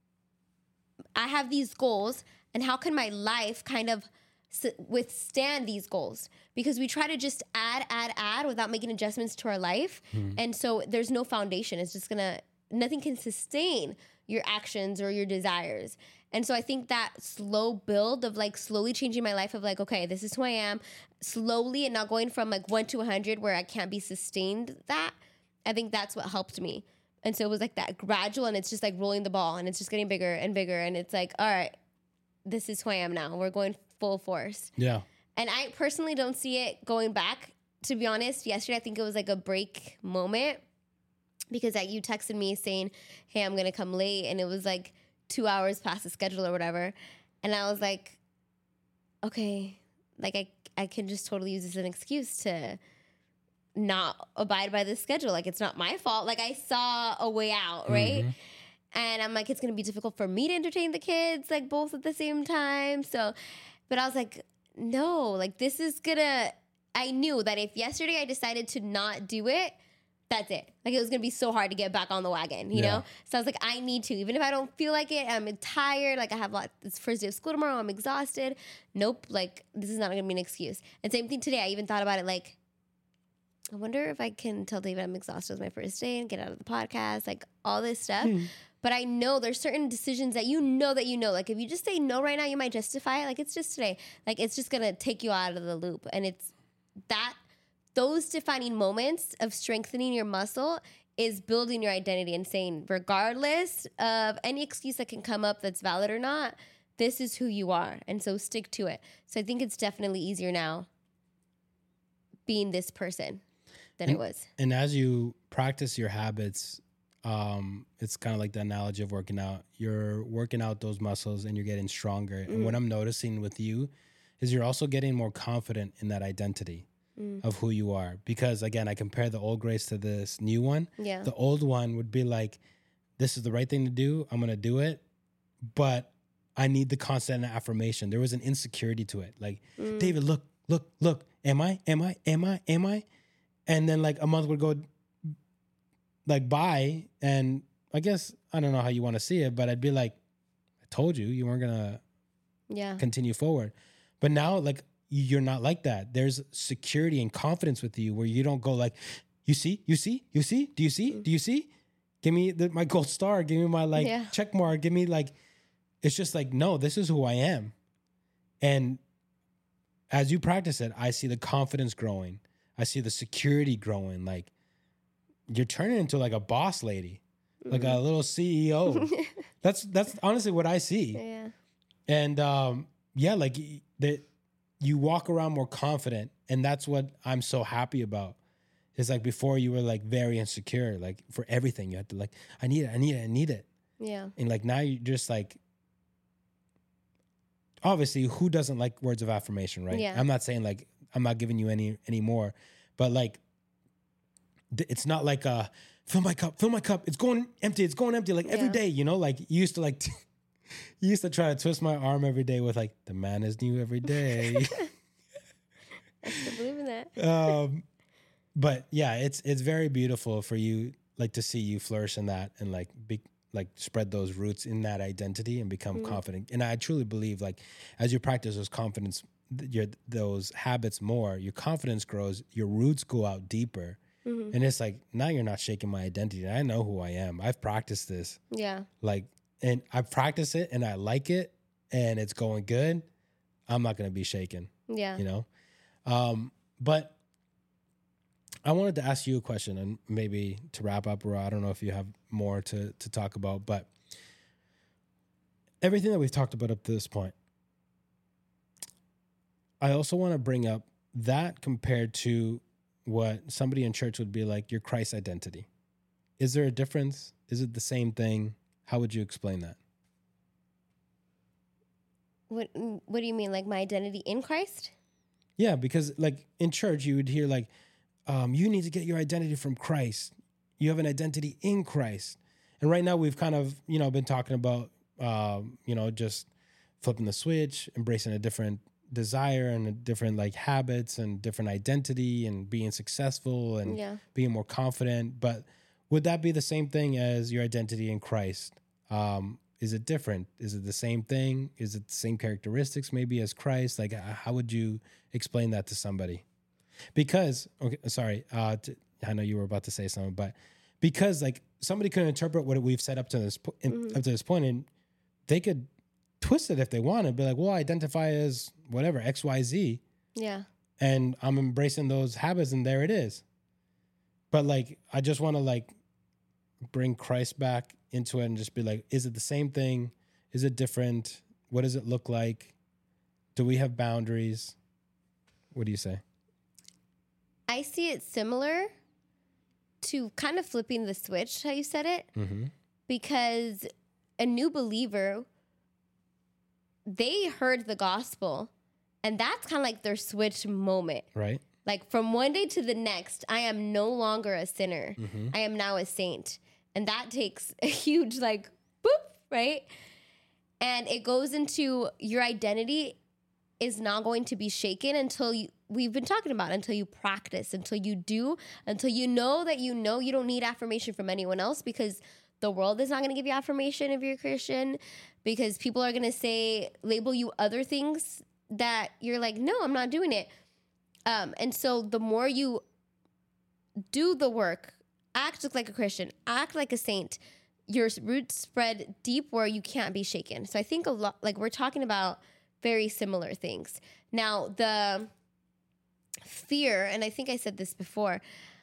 have these goals, and how can my life kind of withstand these goals? Because we try to just add without making adjustments to our life. And so there's no foundation. It's just nothing can sustain your actions or your desires. And so I think that slow build of like slowly changing my life of like, okay, this is who I am, slowly, and not going from like 1 to 100 where I can't be sustained that. I think that's what helped me. And so it was like that gradual, and it's just like rolling the ball, and it's just getting bigger and bigger. And it's like, all right, this is who I am now. We're going full force. Yeah. And I personally don't see it going back. To be honest, yesterday I think it was like a break moment because you texted me saying, hey, I'm going to come late. And it was like 2 hours past the schedule or whatever. And I was like, okay, like I can just totally use this as an excuse to not abide by the schedule. Like, it's not my fault. Like, I saw a way out, right? Mm-hmm. And I'm like, it's going to be difficult for me to entertain the kids, like, both at the same time. So, but I was like, no, like, this is gonna, I knew that if yesterday I decided to not do it, that's it. Like, it was going to be so hard to get back on the wagon, you know? So I was like, I need to. Even if I don't feel like it, I'm tired, like, I have it's first day of school tomorrow, I'm exhausted. Nope, like, this is not going to be an excuse. And same thing today. I even thought about it, like, I wonder if I can tell David I'm exhausted with my first day and get out of the podcast, like all this stuff. But I know there's certain decisions that you know. Like if you just say no right now, you might justify it. Like it's just today. Like it's just gonna take you out of the loop. And it's that those defining moments of strengthening your muscle is building your identity and saying, regardless of any excuse that can come up that's valid or not, this is who you are. And so stick to it. So I think it's definitely easier now being this person than it was. And as you practice your habits, it's kind of like the analogy of working out. You're working out those muscles and you're getting stronger. And what I'm noticing with you is you're also getting more confident in that identity of who you are. Because again, I compare the old Grace to this new one. Yeah. The old one would be like, this is the right thing to do. I'm going to do it. But I need the constant affirmation. There was an insecurity to it. Like, David, look. Am I? And then like a month would go like by, and I guess, I don't know how you want to see it, but I'd be like, I told you, you weren't going to continue forward. But now like you're not like that. There's security and confidence with you where you don't go like, you see? Do you see? Give me my gold star. Give me my check mark. Give me like, it's just like, no, this is who I am. And as you practice it, I see the confidence growing. I see the security growing. Like you're turning into like a boss lady, like a little CEO. That's honestly what I see. Yeah. And like that you walk around more confident. And that's what I'm so happy about. It's like before you were like very insecure, like for everything you had to like, I need it. Yeah. And like now you're just like, obviously, who doesn't like words of affirmation, right? Yeah. I'm not saying like I'm not giving you any more, but like it's not like fill my cup, it's going empty like every day, you know, like you used to like you used to try to twist my arm every day with like the man is new every day. I still believe in that. But yeah, it's very beautiful for you, like to see you flourish in that and like be like spread those roots in that identity and become confident. And I truly believe like as you practice those habits more, your confidence grows, your roots go out deeper. And it's like, now you're not shaking my identity. I know who I am. I've practiced this. Yeah. Like, and I practice it and I like it and it's going good. I'm not going to be shaken. Yeah. You know? But I wanted to ask you a question, and maybe to wrap up, or I don't know if you have more to talk about, but everything that we've talked about up to this point, I also want to bring up that compared to what somebody in church would be like, your Christ identity. Is there a difference? Is it the same thing? How would you explain that? What do you mean, like my identity in Christ? Yeah, because like in church, you would hear like, you need to get your identity from Christ. You have an identity in Christ. And right now we've kind of, been talking about, just flipping the switch, embracing a different desire and a different like habits and different identity and being successful and being more confident. But would that be the same thing as your identity in Christ? Is it different? Is it the same thing? Is it the same characteristics maybe as Christ? Like, how would you explain that to somebody? Because, okay, sorry, I know you were about to say something, but because like somebody could interpret what we've said up to this point, and they could twist it if they want to, be like, well, I identify as whatever, XYZ. Yeah. And I'm embracing those habits and there it is. But like, I just want to like bring Christ back into it and just be like, is it the same thing? Is it different? What does it look like? Do we have boundaries? What do you say? I see it similar to kind of flipping the switch, how you said it, because a new believer, they heard the gospel, and that's kind of like their switch moment. Right. Like from one day to the next, I am no longer a sinner. I am now a saint. And that takes a huge like, boop, right? And it goes into your identity is not going to be shaken until we've been talking about, until you practice, until you do, until you know that you don't need affirmation from anyone else, because the world is not going to give you affirmation if you're a Christian, because people are going to label you other things that you're like, no, I'm not doing it. And so the more you do the work, act like a Christian, act like a saint, your roots spread deep where you can't be shaken. So I think a lot, like we're talking about very similar things. Now, the fear, and I think I said this before,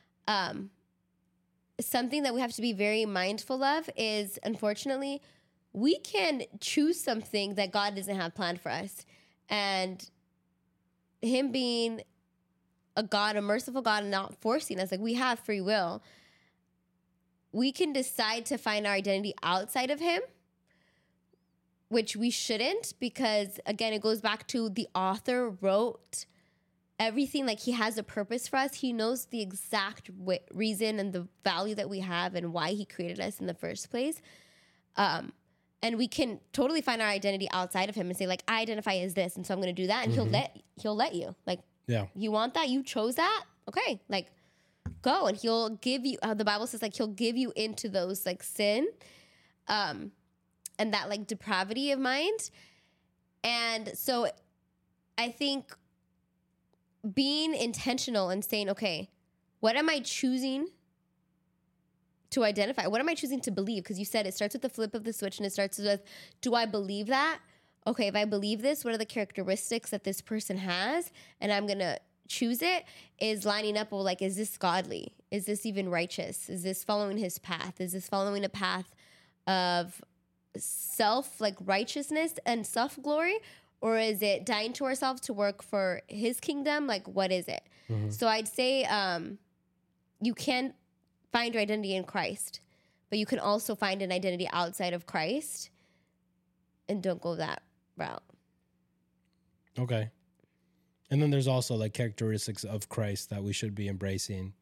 something that we have to be very mindful of is, unfortunately, we can choose something that God doesn't have planned for us. And him being a God, a merciful God, and not forcing us, like we have free will, we can decide to find our identity outside of him, which we shouldn't, because again, it goes back to the author wrote everything, like he has a purpose for us. He knows the exact reason and the value that we have and why he created us in the first place. And we can totally find our identity outside of him and say, like, I identify as this, and so I'm going to do that, and he'll let you. Like, yeah, you want that? You chose that? Okay, like, go, and he'll give you. The Bible says, like, he'll give you into those like sin, and that like depravity of mind. And so, I think being intentional and saying, okay, what am I choosing to identify? What am I choosing to believe? Because you said it starts with the flip of the switch, and it starts with, do I believe that? Okay, if I believe this, what are the characteristics that this person has? And I'm going to choose it, is lining up with, like, is this godly? Is this even righteous? Is this following his path? Is this following a path of self, like righteousness and self-glory? Or is it dying to ourselves to work for his kingdom? Like, what is it? Mm-hmm. So I'd say you can find your identity in Christ, but you can also find an identity outside of Christ, and don't go that route. Okay. And then there's also like characteristics of Christ that we should be embracing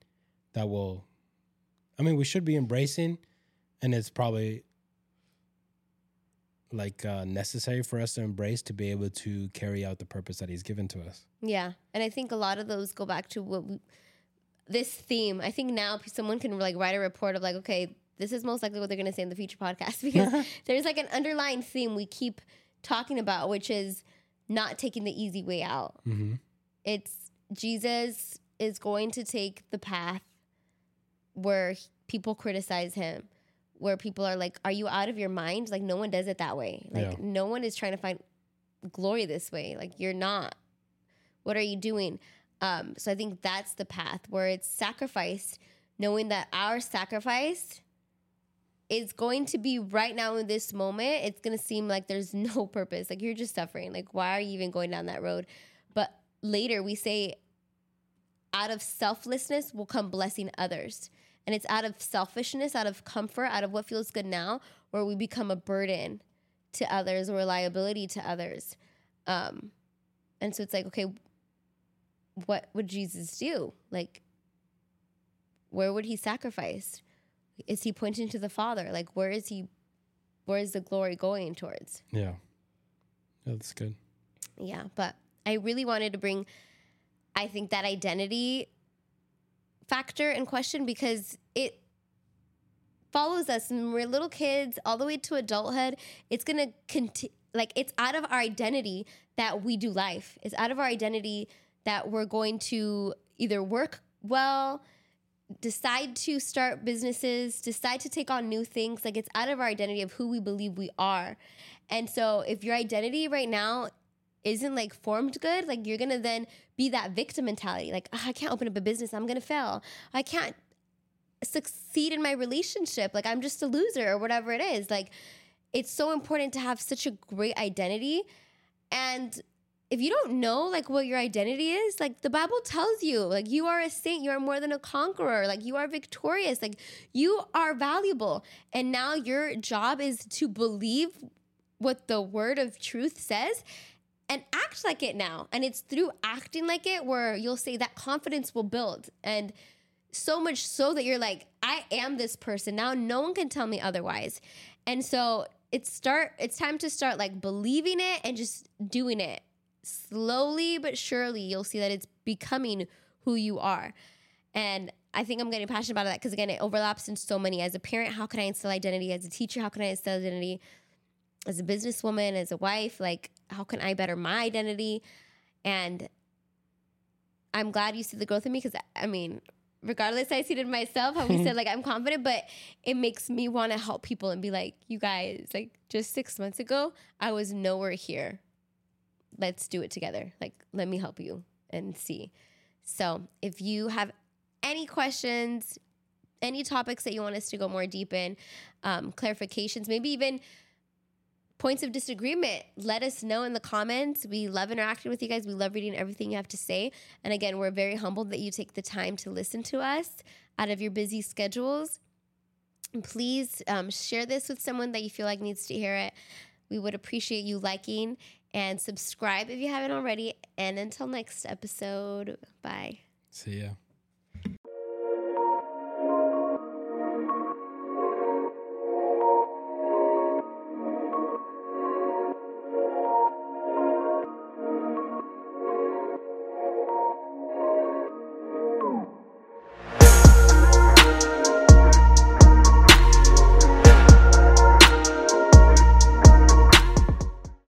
we should be embracing, and it's probably like necessary for us to embrace to be able to carry out the purpose that he's given to us. Yeah. And I think a lot of those go back to this theme. I think now someone can like write a report of like, okay, this is most likely what they're going to say in the future podcast, because there's like an underlying theme we keep talking about, which is not taking the easy way out. Mm-hmm. It's Jesus is going to take the path where people criticize him, where people are like, are you out of your mind? Like, no one does it that way. Like, no one is trying to find glory this way. Like, you're not. What are you doing? So I think that's the path where it's sacrificed, knowing that our sacrifice is going to be right now in this moment. It's going to seem like there's no purpose. Like, you're just suffering. Like, why are you even going down that road? But later we say, out of selflessness will come blessing others. And it's out of selfishness, out of comfort, out of what feels good now, where we become a burden to others or a liability to others. And so it's like, okay, what would Jesus do? Like, where would he sacrifice? Is he pointing to the Father? Like, where is the glory going towards? Yeah. That's good. Yeah, but I really wanted to bring, I think, that identity factor in question, because it follows us when we're little kids all the way to adulthood. It's going to continue, like, it's out of our identity that we do life. It's out of our identity that we're going to either work well, decide to start businesses, decide to take on new things. Like, it's out of our identity of who we believe we are. And so if your identity right now isn't like formed good, like, you're gonna then be that victim mentality. Like, I can't open up a business, I'm gonna fail. I can't succeed in my relationship. Like, I'm just a loser, or whatever it is. Like, it's so important to have such a great identity. And if you don't know like what your identity is, like, the Bible tells you, like, you are a saint, you are more than a conqueror, like, you are victorious, like, you are valuable. And now your job is to believe what the word of truth says and act like it now. And it's through acting like it where you'll say that confidence will build. And so much so that you're like, I am this person. Now no one can tell me otherwise. And so it's time to start like believing it and just doing it. Slowly but surely, you'll see that it's becoming who you are. And I think I'm getting passionate about that because, again, it overlaps in so many. As a parent, how can I instill identity? As a teacher, how can I instill identity? As a businesswoman, as a wife, like, how can I better my identity? And I'm glad you see the growth in me because, I mean, regardless, I see it in myself, how we said, like, I'm confident, but it makes me want to help people and be like, you guys, like, just 6 months ago, I was nowhere here. Let's do it together. Like, let me help you and see. So if you have any questions, any topics that you want us to go more deep in, clarifications, maybe even points of disagreement, let us know in the comments. We love interacting with you guys. We love reading everything you have to say. And again, we're very humbled that you take the time to listen to us out of your busy schedules. And please share this with someone that you feel like needs to hear it. We would appreciate you liking and subscribe if you haven't already. And until next episode, bye. See ya.